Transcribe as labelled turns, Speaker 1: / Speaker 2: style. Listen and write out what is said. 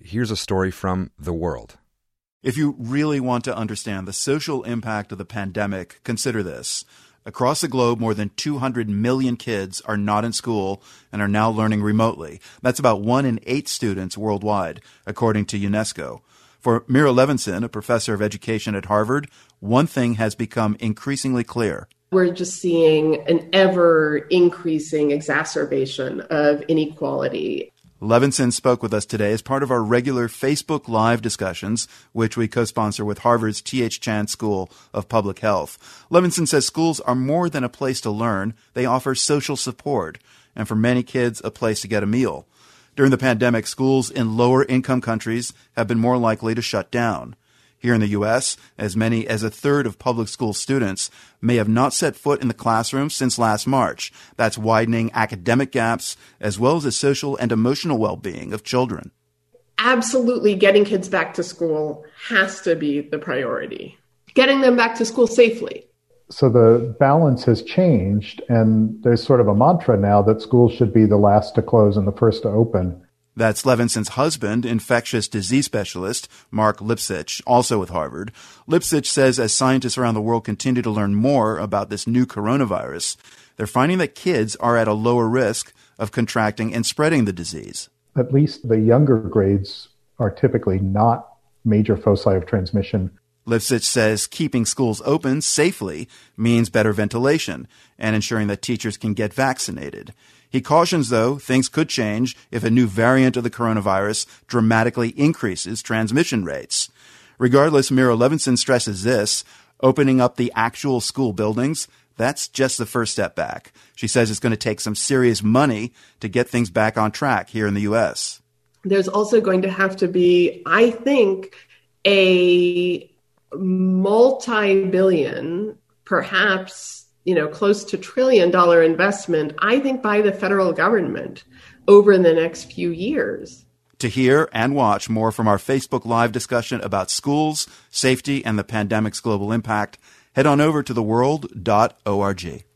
Speaker 1: here's a story from The World.
Speaker 2: If you really want to understand the social impact of the pandemic, consider this. Across the globe, more than 200 million kids are not in school and are now learning remotely. That's about 1 in 8 students worldwide, according to UNESCO. For Mira Levinson, a professor of education at Harvard, one thing has become increasingly clear.
Speaker 3: We're just seeing an ever-increasing exacerbation of inequality.
Speaker 2: Levinson spoke with us today as part of our regular Facebook Live discussions, which we co-sponsor with Harvard's T.H. Chan School of Public Health. Levinson says schools are more than a place to learn. They offer social support, and for many kids, a place to get a meal. During the pandemic, schools in lower-income countries have been more likely to shut down. Here in the U.S., as many as a third of public school students may have not set foot in the classroom since last March. That's widening academic gaps as well as the social and emotional well-being of children.
Speaker 3: Absolutely, getting kids back to school has to be the priority. Getting them back to school safely.
Speaker 4: So the balance has changed, and there's sort of a mantra now that schools should be the last to close and the first to open.
Speaker 2: That's Levinson's husband, infectious disease specialist Mark Lipsitch, also with Harvard. Lipsitch says as scientists around the world continue to learn more about this new coronavirus, they're finding that kids are at a lower risk of contracting and spreading the disease.
Speaker 4: At least the younger grades are typically not major foci of transmission.
Speaker 2: Lipsitch says keeping schools open safely means better ventilation and ensuring that teachers can get vaccinated. He cautions, though, things could change if a new variant of the coronavirus dramatically increases transmission rates. Regardless, Mira Levinson stresses this: opening up the actual school buildings, that's just the first step back. She says it's going to take some serious money to get things back on track here in the U.S.
Speaker 3: There's also going to have to be, I think, a multi-billion, perhaps close to $1 trillion investment, I think, by the federal government over the next few years.
Speaker 2: To hear and watch more from our Facebook Live discussion about schools, safety, and the pandemic's global impact, head on over to theworld.org.